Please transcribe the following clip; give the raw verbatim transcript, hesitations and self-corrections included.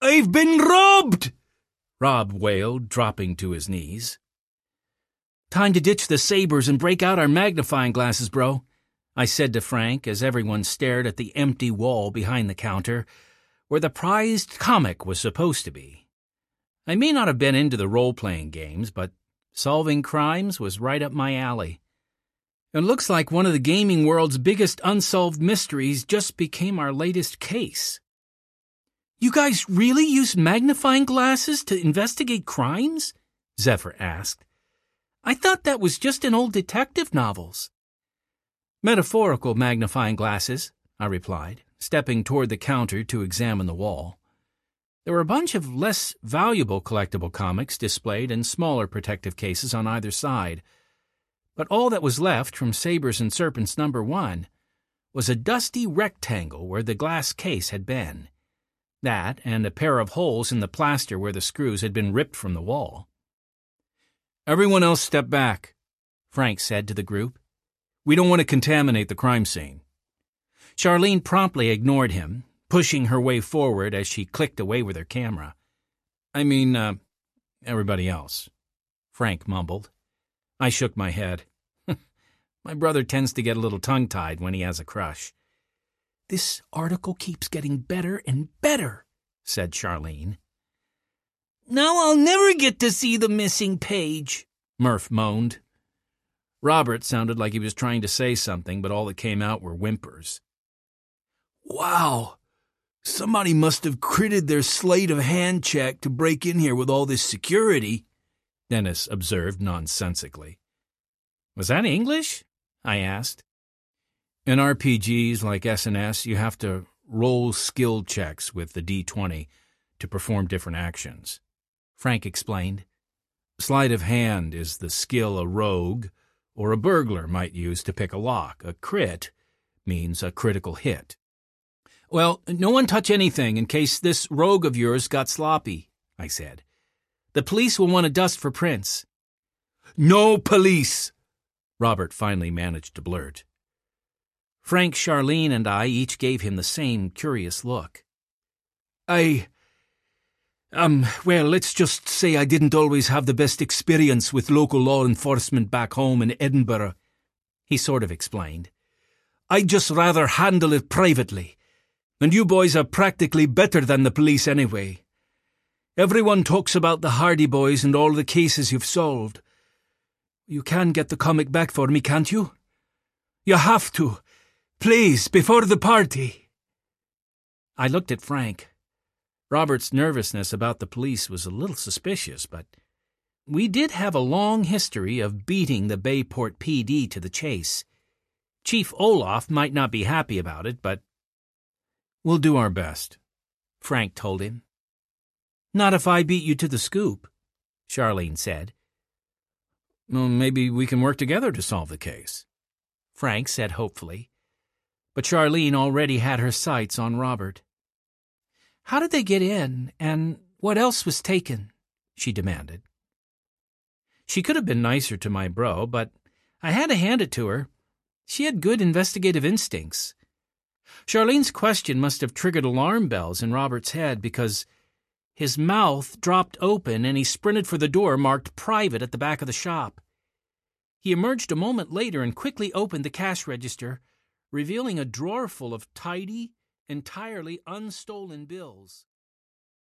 I've been robbed! Rob wailed, dropping to his knees. Time to ditch the sabers and break out our magnifying glasses, bro, I said to Frank as everyone stared at the empty wall behind the counter where the prized comic was supposed to be. I may not have been into the role-playing games, but solving crimes was right up my alley. It looks like one of the gaming world's biggest unsolved mysteries just became our latest case. You guys really use magnifying glasses to investigate crimes? Zephyr asked. I thought that was just in old detective novels. Metaphorical magnifying glasses, I replied, stepping toward the counter to examine the wall. There were a bunch of less valuable collectible comics displayed in smaller protective cases on either side, but all that was left from Sabers and Serpents number one was a dusty rectangle where the glass case had been. That and a pair of holes in the plaster where the screws had been ripped from the wall. Everyone else step back, Frank said to the group. We don't want to contaminate the crime scene. Charlene promptly ignored him, pushing her way forward as she clicked away with her camera. I mean, uh, everybody else, Frank mumbled. I shook my head. My brother tends to get a little tongue-tied when he has a crush. This article keeps getting better and better, said Charlene. Now I'll never get to see the missing page, Murph moaned. Robert sounded like he was trying to say something, but all that came out were whimpers. Wow, somebody must have critted their sleight of hand check to break in here with all this security, Dennis observed nonsensically. Was that English? I asked. In R P Gs like S N S, you have to roll skill checks with the D twenty to perform different actions, Frank explained. Sleight of hand is the skill a rogue or a burglar might use to pick a lock. A crit means a critical hit. Well, no one touch anything in case this rogue of yours got sloppy, I said. The police will want to dust for prints. No police, Robert finally managed to blurt. Frank, Charlene, and I each gave him the same curious look. I... Um, well, let's just say I didn't always have the best experience with local law enforcement back home in Edinburgh, he sort of explained. I'd just rather handle it privately, and you boys are practically better than the police anyway. Everyone talks about the Hardy Boys and all the cases you've solved. You can get the comic back for me, can't you? You have to. Please, before the party. I looked at Frank. Robert's nervousness about the police was a little suspicious, but we did have a long history of beating the Bayport P D to the chase. Chief Olaf might not be happy about it, but we'll do our best, Frank told him. Not if I beat you to the scoop, Charlene said. Well, maybe we can work together to solve the case, Frank said hopefully. But Charlene already had her sights on Robert. How did they get in, and what else was taken? She demanded. She could have been nicer to my bro, but I had to hand it to her. She had good investigative instincts. Charlene's question must have triggered alarm bells in Robert's head because his mouth dropped open and he sprinted for the door marked private at the back of the shop. He emerged a moment later and quickly opened the cash register, revealing a drawer full of tidy, entirely unstolen bills.